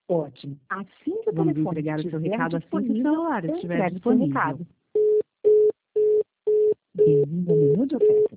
Ótimo. Assim que o Vamos telefone entregar o seu estiver recado assim que o disponível, celular eu estiver entrego o seu disponível. recado. Bem-vindo ao menu de ofertas.